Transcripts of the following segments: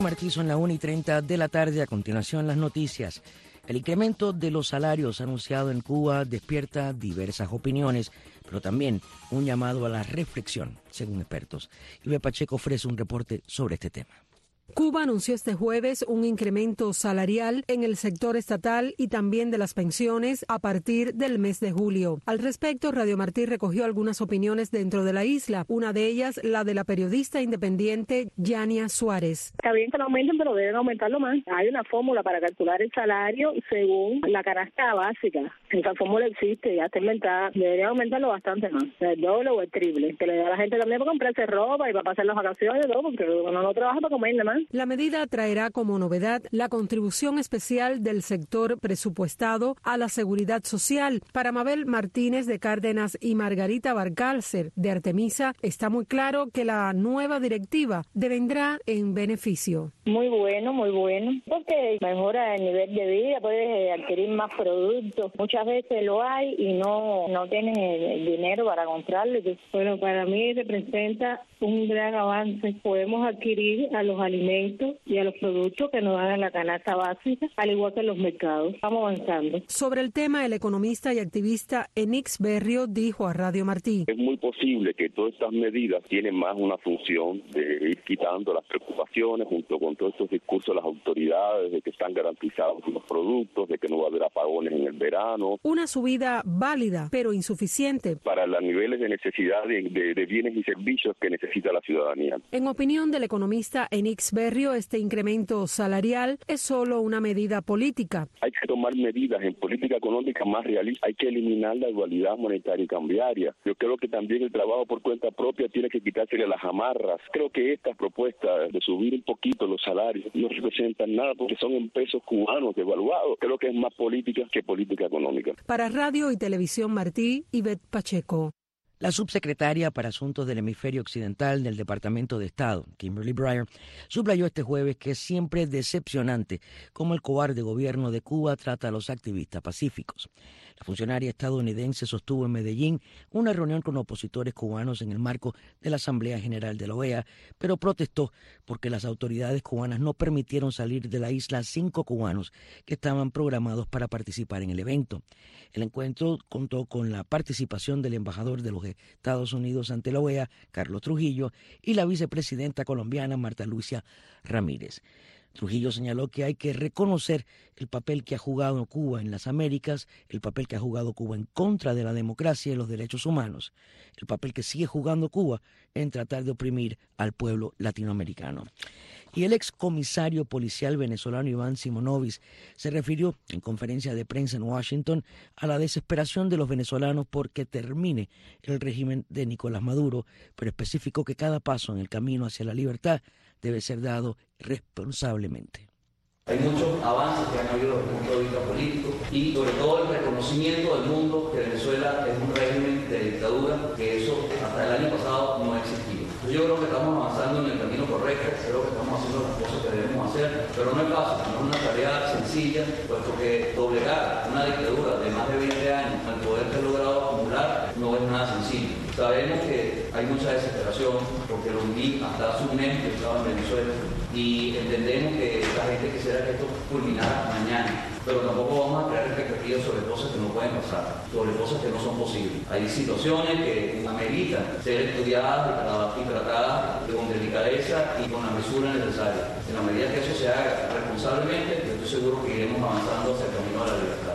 Martí, son las 1:30 de la tarde. A continuación, las noticias. El incremento de los salarios anunciado en Cuba despierta diversas opiniones, pero también un llamado a la reflexión, según expertos. Ilve Pacheco ofrece un reporte sobre este tema. Cuba anunció este jueves un incremento salarial en el sector estatal y también de las pensiones a partir del mes de julio. Al respecto, Radio Martí recogió algunas opiniones dentro de la isla, una de ellas la de la periodista independiente Yania Suárez. Está bien que lo aumenten, pero deben aumentarlo más. Hay una fórmula para calcular el salario según la canasta básica. Esa fórmula existe, ya está inventada. Debería aumentarlo bastante más, el doble o el triple, que le da a la gente también para comprarse ropa y para pasar las vacaciones, todo, porque uno no trabaja para comer nada más. La medida traerá como novedad la contribución especial del sector presupuestado a la seguridad social. Para Mabel Martínez de Cárdenas y Margarita Barcálcer de Artemisa, está muy claro que la nueva directiva devendrá en beneficio. Muy bueno, porque mejora el nivel de vida, puedes adquirir más productos. Muchas veces lo hay y no tienes el dinero para comprarlo. Bueno, para mí representa un gran avance. Podemos adquirir a los alimentos y a los productos que nos dan en la canasta básica, al igual que en los mercados. Estamos avanzando. Sobre el tema, el economista y activista Enix Berrio dijo a Radio Martí: es muy posible que todas estas medidas tienen más una función de ir quitando las preocupaciones junto con todos estos discursos de las autoridades de que están garantizados los productos, de que no va a haber apagones en el verano. Una subida válida, pero insuficiente para los niveles de necesidad de bienes y servicios que necesita la ciudadanía. En opinión del economista Enix Berrio, este incremento salarial es solo una medida política. Hay que tomar medidas en política económica más realistas. Hay que eliminar la dualidad monetaria y cambiaria. Yo creo que también el trabajo por cuenta propia tiene que quitársele las amarras. Creo que estas propuestas de subir un poquito los salarios no representan nada porque son en pesos cubanos devaluados. Creo que es más política que política económica. Para Radio y Televisión Martí, Ivette Pacheco. La subsecretaria para Asuntos del Hemisferio Occidental del Departamento de Estado, Kimberly Breyer, subrayó este jueves que es siempre decepcionante cómo el cobarde gobierno de Cuba trata a los activistas pacíficos. La funcionaria estadounidense sostuvo en Medellín una reunión con opositores cubanos en el marco de la Asamblea General de la OEA, pero protestó porque las autoridades cubanas no permitieron salir de la isla 5 cubanos que estaban programados para participar en el evento. El encuentro contó con la participación del embajador de los Estados Unidos ante la OEA, Carlos Trujillo, y la vicepresidenta colombiana, Marta Lucía Ramírez. Trujillo señaló que hay que reconocer el papel que ha jugado Cuba en las Américas, el papel que ha jugado Cuba en contra de la democracia y los derechos humanos, el papel que sigue jugando Cuba en tratar de oprimir al pueblo latinoamericano. Y el excomisario policial venezolano Iván Simonovic se refirió en conferencia de prensa en Washington a la desesperación de los venezolanos porque termine el régimen de Nicolás Maduro, pero especificó que cada paso en el camino hacia la libertad debe ser dado responsablemente. Hay muchos avances que han habido desde el punto de vista político y sobre todo el reconocimiento del mundo que Venezuela es un régimen de dictadura, que eso hasta el año pasado no ha existido. Yo creo que estamos avanzando en el camino correcto, creo que estamos haciendo las cosas que debemos hacer, pero no es fácil, no es una tarea sencilla, puesto que doblegar una dictadura de más de 20 años, el poder que ha logrado acumular, no es nada sencillo. Sabemos que hay mucha desesperación, porque lo viví hasta hace un mes que estaba en Venezuela, y entendemos que la gente quisiera que esto culminara mañana, pero tampoco vamos a crear expectativas sobre cosas que no pueden pasar, sobre cosas que no son posibles. Hay situaciones que ameritan ser estudiadas y tratadas con delicadeza y con la mesura necesaria. En la medida que eso se haga responsablemente, yo estoy seguro que iremos avanzando hacia el camino de la libertad.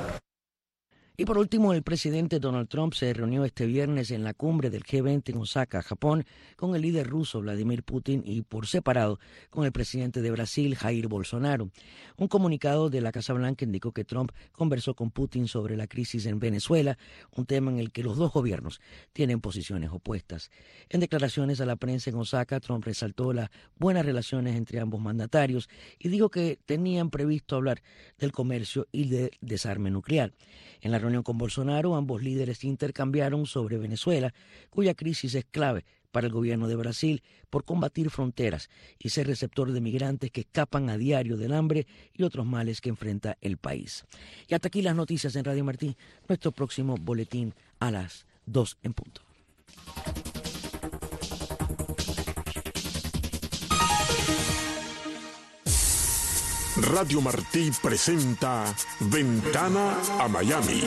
Y por último, el presidente Donald Trump se reunió este viernes en la cumbre del G20 en Osaka, Japón, con el líder ruso Vladimir Putin y por separado con el presidente de Brasil, Jair Bolsonaro. Un comunicado de la Casa Blanca indicó que Trump conversó con Putin sobre la crisis en Venezuela, un tema en el que los dos gobiernos tienen posiciones opuestas. En declaraciones a la prensa en Osaka, Trump resaltó las buenas relaciones entre ambos mandatarios y dijo que tenían previsto hablar del comercio y del desarme nuclear. En la reunión con Bolsonaro, ambos líderes intercambiaron sobre Venezuela, cuya crisis es clave para el gobierno de Brasil por combatir fronteras y ser receptor de migrantes que escapan a diario del hambre y otros males que enfrenta el país. Y hasta aquí las noticias en Radio Martí. Nuestro próximo boletín a las 2 en punto. Radio Martí presenta Ventana a Miami.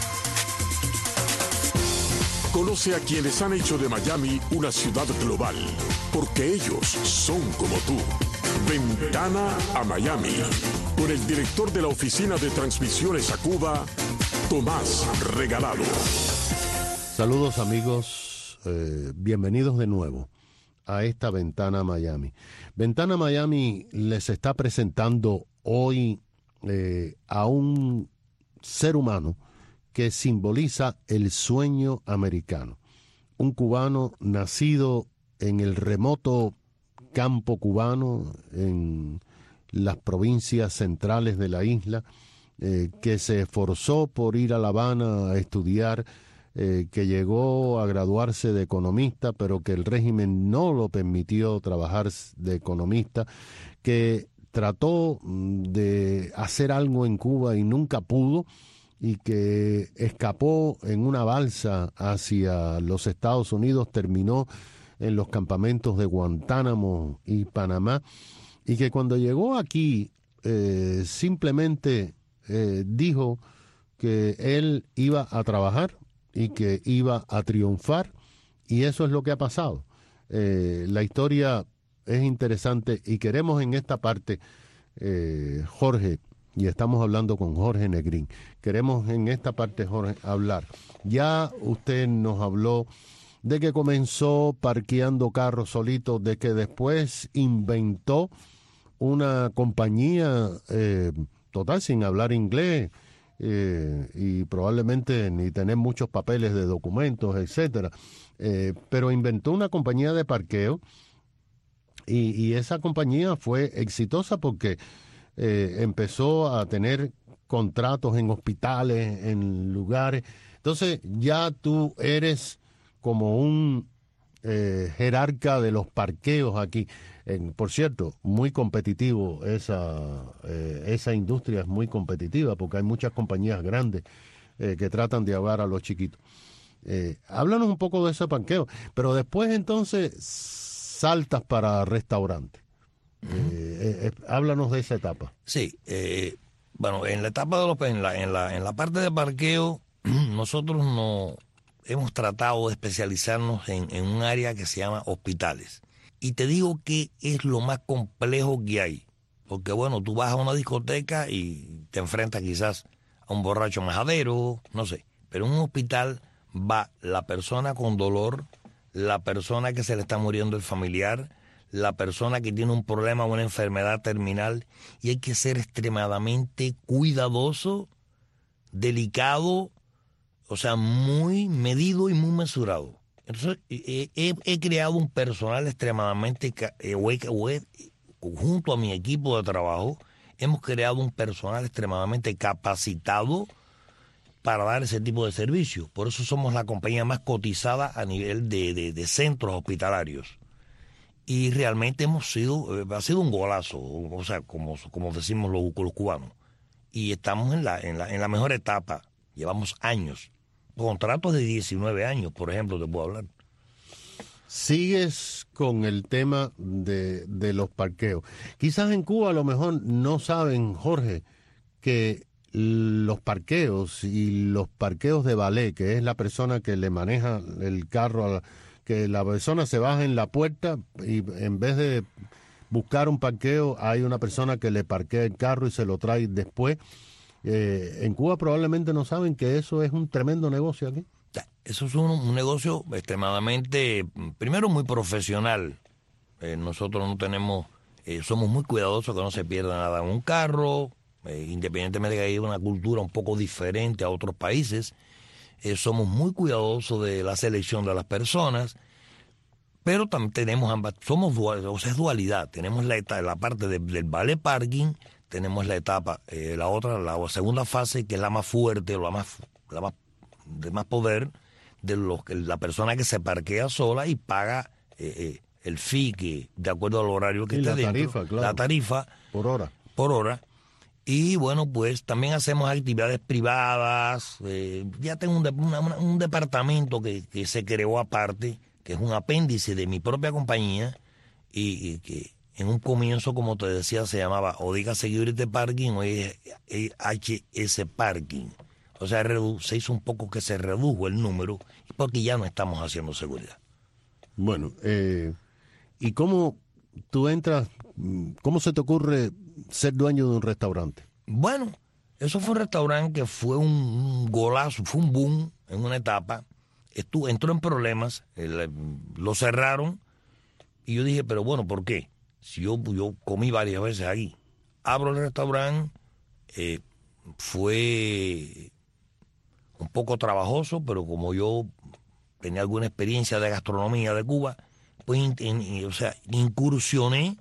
Conoce a quienes han hecho de Miami una ciudad global, porque ellos son como tú. Ventana a Miami, con el director de la Oficina de Transmisiones a Cuba, Tomás Regalado. Saludos amigos, bienvenidos de nuevo a esta Ventana a Miami. Ventana a Miami les está presentando hoy a un ser humano que simboliza el sueño americano. Un cubano nacido en el remoto campo cubano, en las provincias centrales de la isla, que se esforzó por ir a La Habana a estudiar, que llegó a graduarse de economista, pero que el régimen no lo permitió trabajar de economista, que trató de hacer algo en Cuba y nunca pudo, y que escapó en una balsa hacia los Estados Unidos, terminó en los campamentos de Guantánamo y Panamá, y que cuando llegó aquí simplemente dijo que él iba a trabajar y que iba a triunfar, y eso es lo que ha pasado. La historia es interesante y queremos en esta parte, Jorge, y estamos hablando con Jorge Negrín, queremos en esta parte, Jorge, hablar. Ya usted nos habló de que comenzó parqueando carros solitos, de que después inventó una compañía total sin hablar inglés, y probablemente ni tener muchos papeles de documentos, etcétera, pero inventó una compañía de parqueo, y esa compañía fue exitosa porque empezó a tener contratos en hospitales, en lugares. Entonces ya tú eres como un jerarca de los parqueos aquí. Por cierto, muy competitivo, esa industria es muy competitiva porque hay muchas compañías grandes que tratan de ahogar a los chiquitos. Háblanos un poco de ese parqueo, pero después entonces saltas para restaurantes. Háblanos de esa etapa. Sí, bueno, en la etapa de en la parte de parqueo, nosotros no hemos tratado de especializarnos en un área que se llama hospitales. Y te digo que es lo más complejo que hay. Porque, bueno, tú vas a una discoteca y te enfrentas quizás a un borracho majadero, no sé. Pero en un hospital va la persona con dolor, la persona que se le está muriendo el familiar, la persona que tiene un problema o una enfermedad terminal. Y hay que ser extremadamente cuidadoso, delicado, o sea, muy medido y muy mesurado. Entonces, he creado un personal extremadamente, junto a mi equipo de trabajo, hemos creado un personal extremadamente capacitado para dar ese tipo de servicio. Por eso somos la compañía más cotizada a nivel de centros hospitalarios. Y realmente ha sido un golazo, o sea, como decimos los cubanos. Y estamos en la mejor etapa, llevamos años. Contratos de 19 años, por ejemplo, te puedo hablar. Sigues con el tema de los parqueos. Quizás en Cuba a lo mejor no saben, Jorge, que los parqueos y los parqueos de valet, que es la persona que le maneja el carro, que la persona se baja en la puerta y en vez de buscar un parqueo, hay una persona que le parquea el carro y se lo trae después. En Cuba probablemente no saben que eso es un tremendo negocio aquí. Eso es un negocio extremadamente, primero muy profesional. Nosotros no tenemos, somos muy cuidadosos que no se pierda nada en un carro, independientemente de que haya una cultura un poco diferente a otros países. Somos muy cuidadosos de la selección de las personas, pero también tenemos ambas, somos duales, o sea, es dualidad. Tenemos la parte del valet parking, tenemos la etapa, la segunda fase, que es la más fuerte, de más poder, la persona que se parquea sola y paga el fee, que de acuerdo al horario que esté dentro, tarifa, claro, la tarifa por hora. Y bueno, pues también hacemos actividades privadas. Ya tengo un departamento que se creó aparte, que es un apéndice de mi propia compañía, y que en un comienzo, como te decía, se llamaba Odica Security Parking, hoy es HS Parking. O sea, se hizo un poco que se redujo el número porque ya no estamos haciendo seguridad. Bueno, ¿y cómo tú entras, cómo se te ocurre ser dueño de un restaurante? Bueno, eso fue un restaurante que fue un golazo, fue un boom en una etapa. Entró en problemas, lo cerraron y yo dije, pero bueno, ¿por qué? Si yo comí varias veces ahí. Abro el restaurante, fue un poco trabajoso, pero como yo tenía alguna experiencia de gastronomía de Cuba, pues incursioné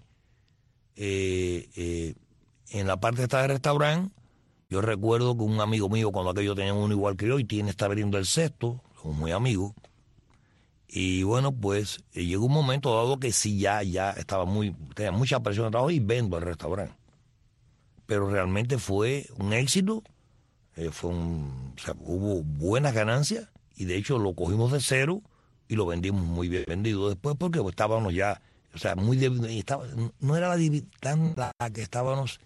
en la parte esta del restaurante. Yo recuerdo que un amigo mío, cuando aquello tenía uno igual que yo, y está abriendo el sexto, somos muy amigos. Y bueno, pues llegó un momento dado que sí, ya tenía mucha presión de trabajo y vendo el restaurante. Pero realmente fue un éxito, hubo buenas ganancias y de hecho lo cogimos de cero y lo vendimos muy bien vendido después porque estábamos ya, no era la que estábamos,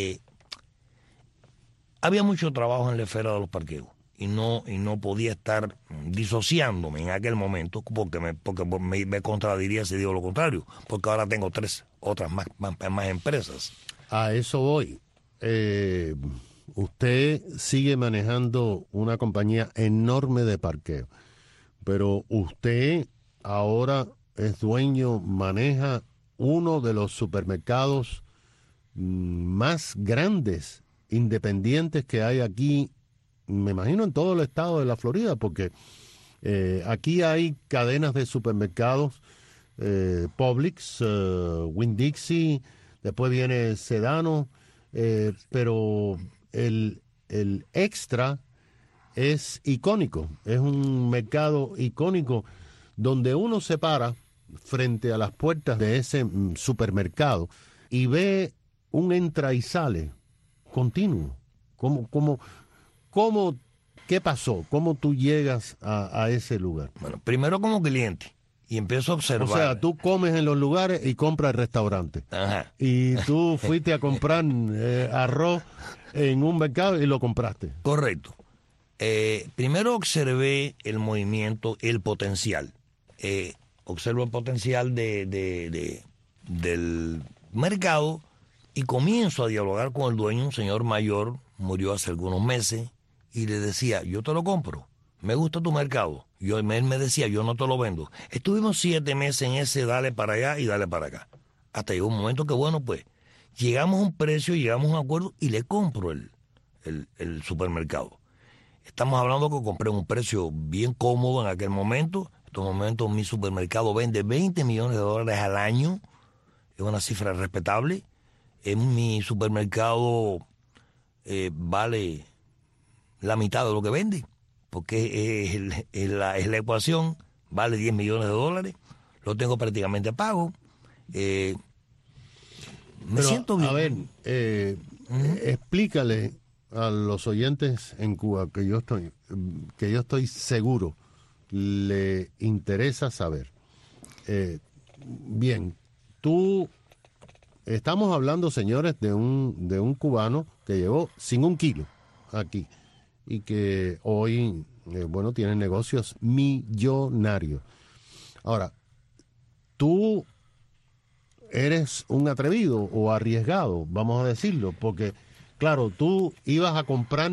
había mucho trabajo en la esfera de los parqueos. Y no podía estar disociándome en aquel momento porque me contradiría si digo lo contrario, porque ahora tengo 3 otras más empresas. A eso voy. Usted sigue manejando una compañía enorme de parqueo, pero usted ahora es dueño, maneja uno de los supermercados más grandes, independientes que hay aquí, me imagino en todo el estado de la Florida, porque aquí hay cadenas de supermercados, Publix, Winn-Dixie, después viene Sedano, pero el Extra es icónico, es un mercado icónico donde uno se para frente a las puertas de ese supermercado y ve un entra y sale continuo. ¿Qué pasó? ¿Cómo tú llegas a ese lugar? Bueno, primero como cliente y empiezo a observar. O sea, tú comes en los lugares y compras el restaurante. Ajá. Y tú fuiste a comprar arroz en un mercado y lo compraste. Correcto. Primero observé el movimiento, el potencial. Observo el potencial del mercado y comienzo a dialogar con el dueño, un señor mayor, murió hace algunos meses, y le decía, yo te lo compro, me gusta tu mercado. Él me decía, yo no te lo vendo. Estuvimos 7 meses en ese dale para allá y dale para acá. Hasta llegó un momento que, bueno, pues, llegamos a un precio, llegamos a un acuerdo y le compro el supermercado. Estamos hablando que compré un precio bien cómodo en aquel momento. En estos momentos mi supermercado vende $20 millones al año. Es una cifra respetable. En mi supermercado vale la mitad de lo que vende, porque es la ecuación, vale $10 millones, lo tengo prácticamente pago. Me siento bien. A ver, explícale a los oyentes en Cuba que yo estoy seguro le interesa saber. Bien, estamos hablando, señores, de un cubano que llegó sin 1 kilo aquí y que hoy, tiene negocios millonarios. Ahora, tú eres un atrevido o arriesgado, vamos a decirlo, porque, claro, tú ibas a comprar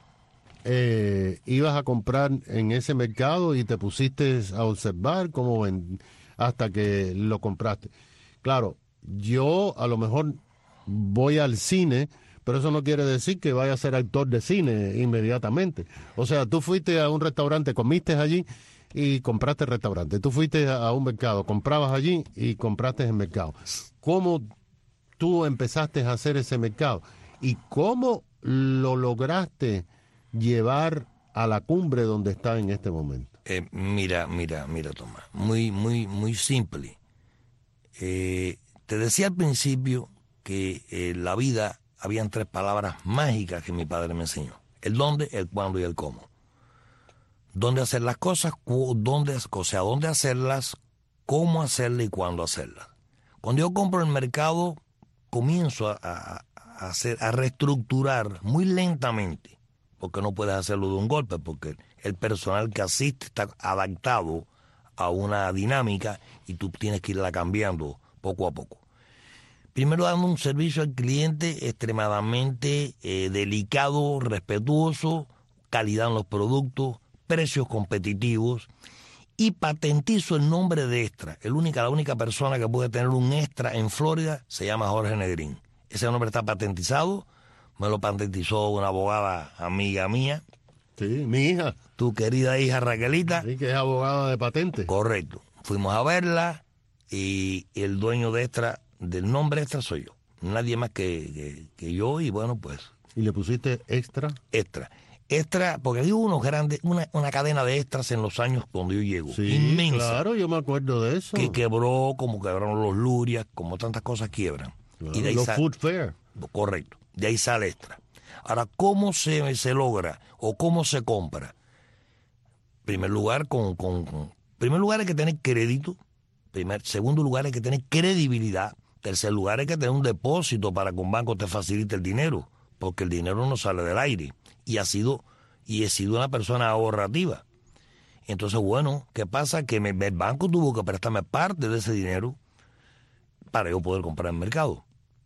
en ese mercado y te pusiste a observar cómo hasta que lo compraste. Claro, yo a lo mejor voy al cine, pero eso no quiere decir que vaya a ser actor de cine inmediatamente. O sea, tú fuiste a un restaurante, comiste allí y compraste el restaurante. Tú fuiste a un mercado, comprabas allí y compraste el mercado. ¿Cómo tú empezaste a hacer ese mercado? ¿Y cómo lo lograste llevar a la cumbre donde está en este momento? Mira, Tomás. Muy simple. Te decía al principio que la vida habían 3 palabras mágicas que mi padre me enseñó. El dónde, el cuándo y el cómo. Dónde hacer las cosas, dónde hacerlas, cómo hacerlas y cuándo hacerlas. Cuando yo compro el mercado, comienzo a reestructurar muy lentamente, porque no puedes hacerlo de un golpe, porque el personal que asiste está adaptado a una dinámica y tú tienes que irla cambiando poco a poco. Primero, dando un servicio al cliente extremadamente delicado, respetuoso, calidad en los productos, precios competitivos, y patentizo el nombre de Extra. La única persona que puede tener un Extra en Florida se llama Jorge Negrín. Ese nombre está patentizado, me lo patentizó una abogada amiga mía. Sí, mi hija. Tu querida hija Raquelita. Sí, que es abogada de patente. Correcto. Fuimos a verla y el dueño de Extra, del nombre Extra, soy yo. Nadie más que yo, y bueno, pues. ¿Y le pusiste Extra? Extra, porque hay unos grandes, una cadena de Extras en los años cuando yo llego. Sí, inmensa. Claro, yo me acuerdo de eso. Que quebró, como quebraron los Lurias, como tantas cosas quiebran. Claro, y de ahí los Food Fair. Correcto, de ahí sale Extra. Ahora, ¿cómo se logra o cómo se compra? Primer lugar, primer lugar hay que tener crédito. Segundo lugar hay que tener credibilidad. Tercer lugar hay que tener un depósito para que un banco te facilite el dinero, porque el dinero no sale del aire. Y he sido una persona ahorrativa. Entonces, bueno, ¿qué pasa? Que el banco tuvo que prestarme parte de ese dinero para yo poder comprar en el mercado.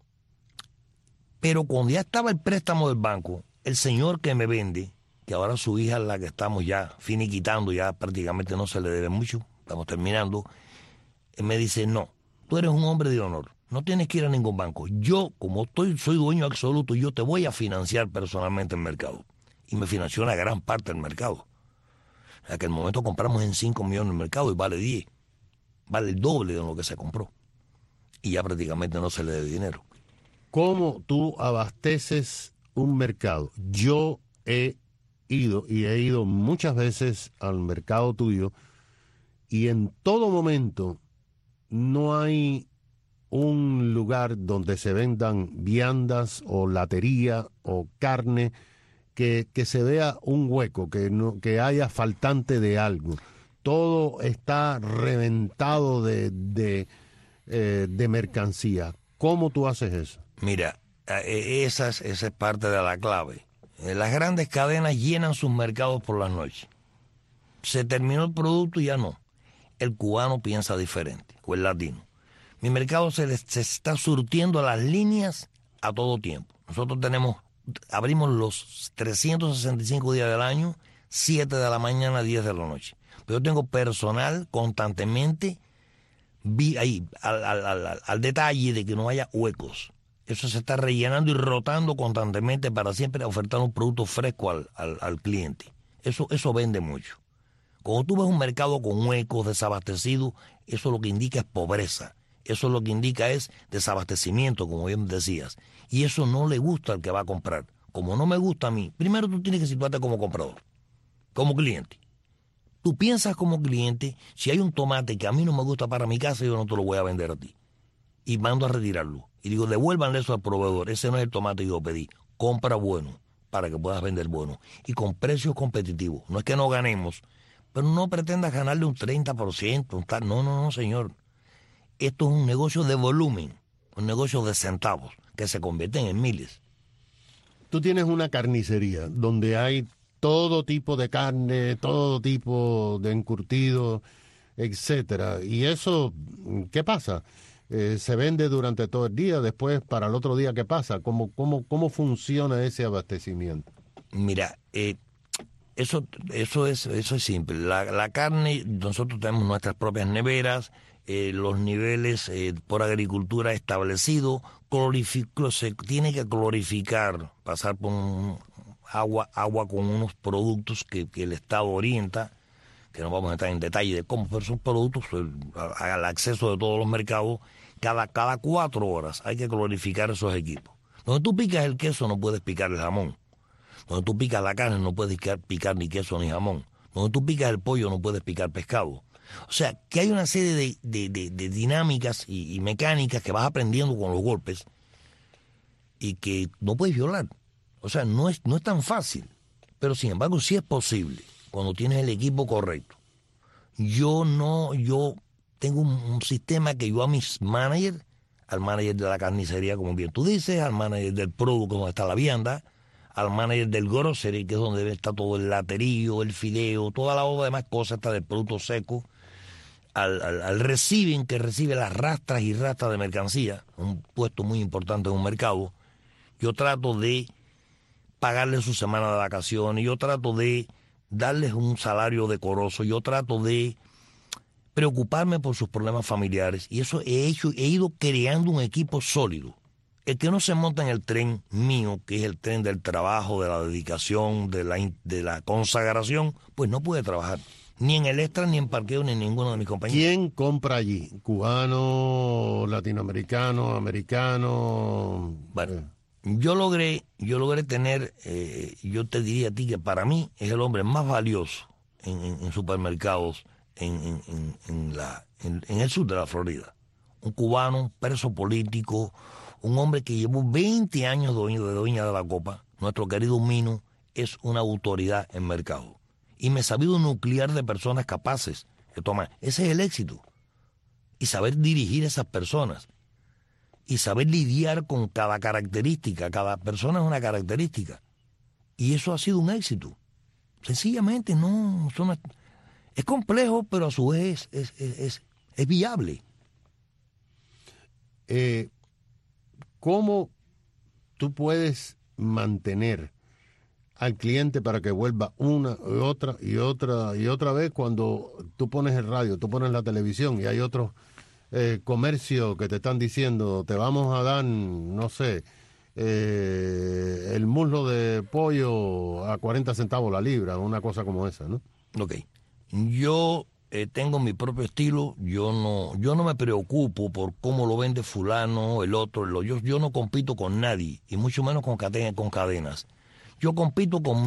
Pero cuando ya estaba el préstamo del banco, el señor que me vende, que ahora su hija es la que estamos ya finiquitando, ya prácticamente no se le debe mucho, estamos terminando, me dice, no, tú eres un hombre de honor, no tienes que ir a ningún banco. Yo, como soy dueño absoluto, yo te voy a financiar personalmente el mercado. Y me financió una gran parte del mercado. En aquel momento compramos en 5 millones el mercado y vale 10. Vale el doble de lo que se compró. Y ya prácticamente no se le debe dinero. ¿Cómo tú abasteces un mercado? Yo he ido muchas veces al mercado tuyo, y en todo momento no hay un lugar donde se vendan viandas o latería o carne que se vea un hueco, que haya faltante de algo. Todo está reventado de mercancía. ¿Cómo tú haces eso? Mira, esa es parte de la clave. Las grandes cadenas llenan sus mercados por las noches. Se terminó el producto y ya no. El cubano piensa diferente, o el latino. Mi mercado se está surtiendo a las líneas a todo tiempo. Nosotros abrimos los 365 días del año, 7 de la mañana, 10 de la noche. Pero yo tengo personal constantemente ahí, al detalle de que no haya huecos. Eso se está rellenando y rotando constantemente para siempre ofertar un producto fresco al cliente. Eso vende mucho. Cuando tú ves un mercado con huecos, desabastecido, eso lo que indica es pobreza. Eso lo que indica es desabastecimiento, como bien decías. Y eso no le gusta al que va a comprar. Como no me gusta a mí, primero tú tienes que situarte como comprador, como cliente. Tú piensas como cliente, si hay un tomate que a mí no me gusta para mi casa, yo no te lo voy a vender a ti. Y mando a retirarlo. Y digo, devuélvanle eso al proveedor. Ese no es el tomate que yo pedí. Compra bueno, para que puedas vender bueno. Y con precios competitivos. No es que no ganemos, pero no pretendas ganarle un 30%. No, señor. Esto es un negocio de volumen, un negocio de centavos, que se convierten en miles. Tú tienes una carnicería donde hay todo tipo de carne, todo tipo de encurtido, etcétera. Y eso, ¿qué pasa? Se vende durante todo el día, después para el otro día, ¿qué pasa? ¿Cómo funciona ese abastecimiento? Mira, eso es simple. La carne, nosotros tenemos nuestras propias neveras, los niveles por agricultura establecidos, se tiene que clorificar, pasar por agua con unos productos que el Estado orienta, que no vamos a entrar en detalle de cómo, pero son productos al acceso de todos los mercados. Cada 4 horas hay que clorificar esos equipos. Donde tú picas el queso no puedes picar el jamón. Donde tú picas la carne no puedes picar ni queso ni jamón. Donde tú picas el pollo no puedes picar pescado. O sea, que hay una serie de dinámicas y mecánicas que vas aprendiendo con los golpes y que no puedes violar. O sea, no es tan fácil, pero sin embargo sí es posible cuando tienes el equipo correcto. Yo tengo un sistema que yo a mis managers, al manager de la carnicería, como bien tú dices, al manager del producto, donde está la vianda, al manager del grocery, que es donde está todo el laterío, el fideo, toda la otra demás cosas, está del producto seco, al receiving, que recibe las rastras y rastras de mercancía, un puesto muy importante en un mercado. Yo trato de pagarle su semana de vacaciones, yo trato de darles un salario decoroso, yo trato de preocuparme por sus problemas familiares, y eso he ido creando un equipo sólido. El que no se monta en el tren mío, que es el tren del trabajo, de la dedicación, de la consagración, pues no puede trabajar, ni en el extra, ni en parqueo, ni en ninguno de mis compañeros. ¿Quién compra allí? ¿Cubano, latinoamericano, americano? Bueno, yo logré tener, yo te diría a ti que para mí es el hombre más valioso en supermercados en el sur de la Florida. Un cubano, un preso político, un hombre que llevó 20 años de dueña de la copa. Nuestro querido Mino es una autoridad en mercado. Y me he sabido nuclear de personas capaces de tomar. Ese es el éxito. Y saber dirigir a esas personas. Y saber lidiar con cada característica. Cada persona es una característica. Y eso ha sido un éxito. Sencillamente no... Es complejo, pero a su vez es viable. ¿Cómo tú puedes mantener al cliente para que vuelva una y otra y otra y otra vez cuando tú pones el radio, tú pones la televisión y hay otros comercios que te están diciendo, te vamos a dar, no sé, el muslo de pollo a 40 centavos la libra, una cosa como esa, ¿no? Ok. Yo tengo mi propio estilo, yo no me preocupo por cómo lo vende fulano, el otro, yo no compito con nadie, y mucho menos con cadenas. Yo compito con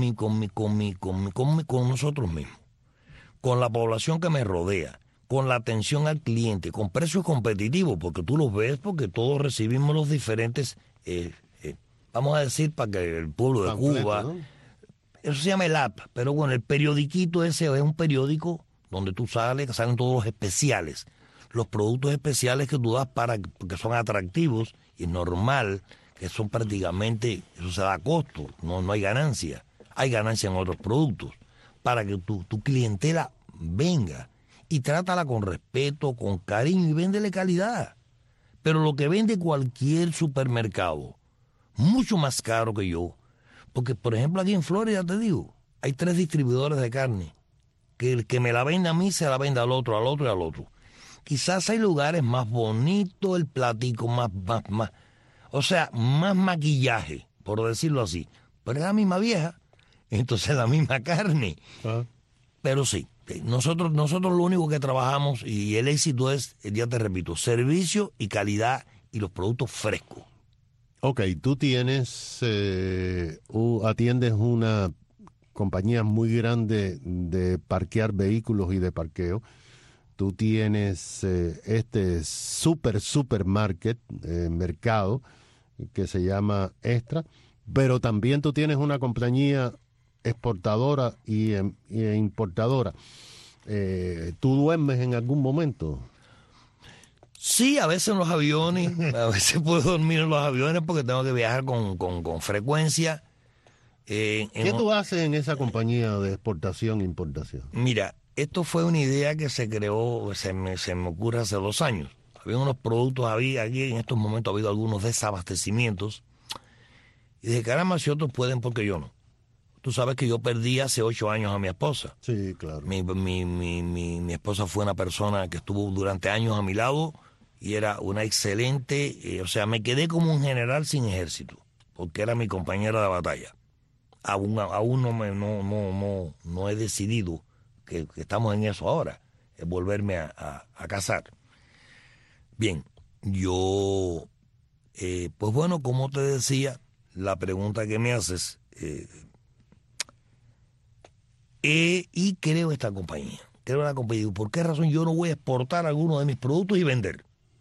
nosotros mismos, con la población que me rodea, con la atención al cliente, con precios competitivos, porque tú los ves, porque todos recibimos los diferentes, vamos a decir, para que el pueblo de Cuba, ¿no? Eso se llama el app, pero bueno, el periodiquito ese es un periódico donde tú salen todos los especiales, los productos especiales que tú das porque son atractivos, y es normal que son prácticamente, eso se da a costo, no hay ganancia, hay ganancia en otros productos, para que tu clientela venga y trátala con respeto, con cariño y véndele calidad. Pero lo que vende cualquier supermercado, mucho más caro que yo, porque, por ejemplo, aquí en Florida, te digo, hay 3 distribuidores de carne. Que el que me la venda a mí se la venda al otro y al otro. Quizás hay lugares más bonitos, el platico más, o sea, más maquillaje, por decirlo así. Pero es la misma vieja, entonces la misma carne. Pero sí, nosotros lo único que trabajamos, y el éxito es, ya te repito, servicio y calidad y los productos frescos. Ok, tú tienes, atiendes una compañía muy grande de parquear vehículos y de parqueo. Tú tienes este supermarket, mercado, que se llama Extra, pero también tú tienes una compañía exportadora e importadora. ¿Tú duermes en algún momento? Sí, a veces en los aviones, a veces puedo dormir en los aviones porque tengo que viajar con frecuencia. ¿Qué tú haces en esa compañía de exportación e importación? Mira, esto fue una idea que se creó, se me ocurre hace 2 años. Había unos productos, aquí en estos momentos ha habido algunos desabastecimientos. Y dije, caramba, si otros pueden, ¿por qué yo no? Tú sabes que yo perdí hace 8 años a mi esposa. Sí, claro. Mi esposa fue una persona que estuvo durante años a mi lado y era una excelente, o sea, me quedé como un general sin ejército, porque era mi compañera de batalla. Aún no he decidido que estamos en eso ahora, es volverme a casar. Bien, yo, pues bueno, como te decía, la pregunta que me haces, y creo esta compañía. Creo la compañía. ¿Por qué razón yo no voy a exportar alguno de mis productos y vender?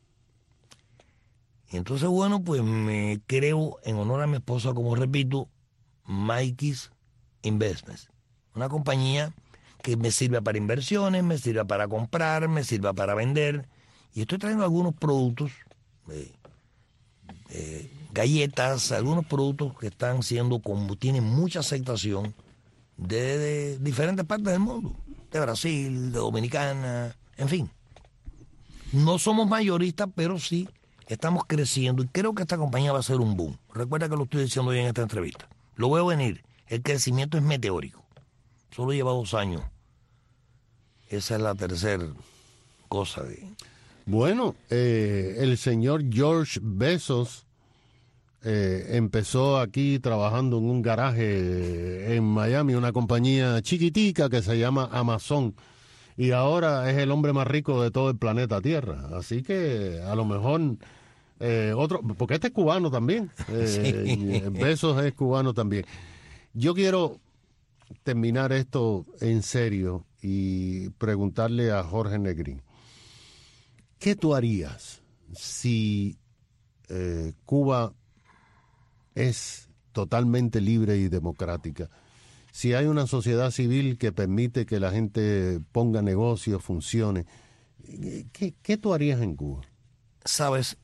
Y entonces, bueno, pues me creo, en honor a mi esposa, como repito, Mikey's Investments. Una compañía que me sirva para inversiones, me sirva para comprar, me sirva para vender. Y estoy trayendo algunos productos, galletas, algunos productos que están siendo, como tienen mucha aceptación de diferentes partes del mundo, de Brasil, de Dominicana, en fin. No somos mayoristas, pero sí estamos creciendo y creo que esta compañía va a ser un boom. Recuerda que lo estoy diciendo hoy en esta entrevista. Lo veo venir. El crecimiento es meteórico. Solo lleva 2 años. Esa es la tercera cosa. Bueno, el señor George Bezos empezó aquí trabajando en un garaje en Miami, una compañía chiquitica que se llama Amazon. Y ahora es el hombre más rico de todo el planeta Tierra. Así que a lo mejor otro, porque este es cubano también. Sí. Bezos es cubano también. Yo quiero terminar esto en serio y preguntarle a Jorge Negrín. ¿Qué tú harías si Cuba es totalmente libre y democrática? Si hay una sociedad civil que permite que la gente ponga negocios, funcione, ¿qué tú harías en Cuba? Sabes,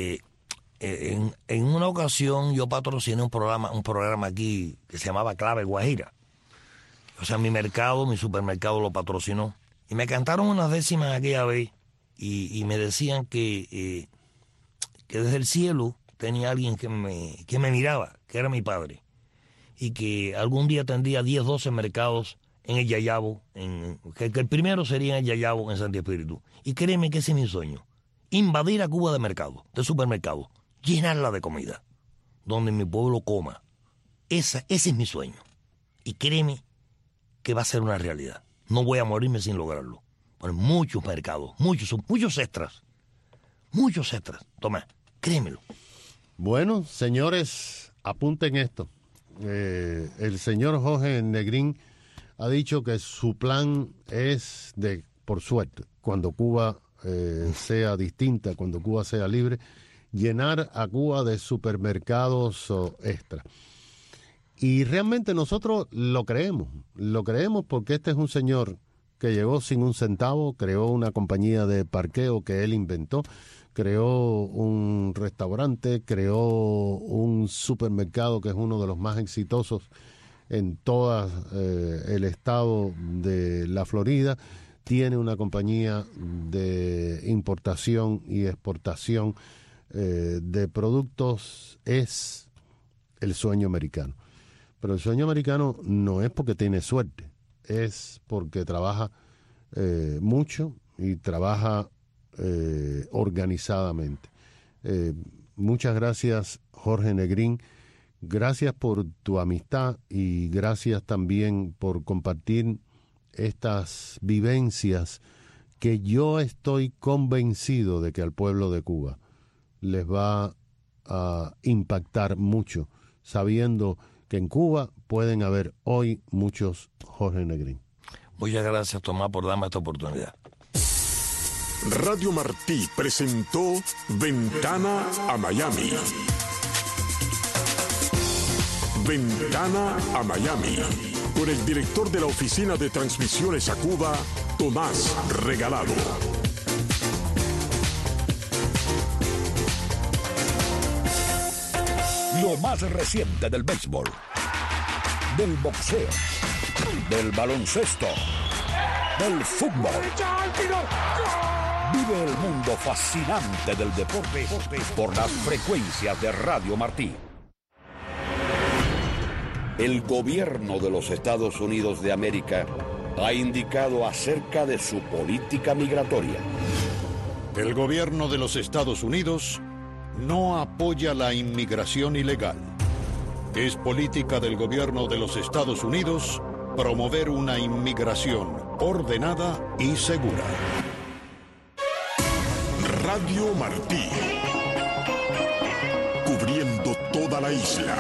en una ocasión yo patrociné un programa aquí que se llamaba Clave Guajira. O sea, mi supermercado lo patrocinó. Y me cantaron unas décimas aquella vez y me decían que desde el cielo tenía alguien que me miraba, que era mi padre. Y que algún día tendría 10, 12 mercados en el Yayabo, que el primero sería en el Yayabo, en Santi Espíritu. Y créeme que ese es mi sueño. Invadir a Cuba de mercado, de supermercado, llenarla de comida, donde mi pueblo coma. Ese es mi sueño. Y créeme que va a ser una realidad. No voy a morirme sin lograrlo. Bueno, muchos mercados, muchos extras. Muchos extras. Toma, créemelo. Bueno, señores, apunten esto. El señor Jorge Negrín ha dicho que su plan es por suerte, cuando Cuba sea distinta, cuando Cuba sea libre, llenar a Cuba de supermercados extra. Y realmente nosotros lo creemos porque este es un señor que llegó sin un centavo, creó una compañía de parqueo que él inventó, creó un restaurante, creó un supermercado que es uno de los más exitosos en todo el estado de la Florida, tiene una compañía de importación y exportación de productos, es el sueño americano. Pero el sueño americano no es porque tiene suerte, es porque trabaja mucho y trabaja organizadamente. Muchas gracias, Jorge Negrín. Gracias por tu amistad y gracias también por compartir estas vivencias que yo estoy convencido de que al pueblo de Cuba les va a impactar mucho, sabiendo que en Cuba pueden haber hoy muchos Jorge Negrín. Muchas gracias, Tomás, por darme esta oportunidad. Radio Martí presentó Ventana a Miami. Ventana a Miami, con el director de la Oficina de Transmisiones a Cuba, Tomás Regalado. Lo más reciente del béisbol, del boxeo, del baloncesto, del fútbol. Vive el mundo fascinante del deporte por las frecuencias de Radio Martí. El gobierno de los Estados Unidos de América ha indicado acerca de su política migratoria. El gobierno de los Estados Unidos no apoya la inmigración ilegal. Es política del gobierno de los Estados Unidos promover una inmigración ordenada y segura. Radio Martí, cubriendo toda la isla.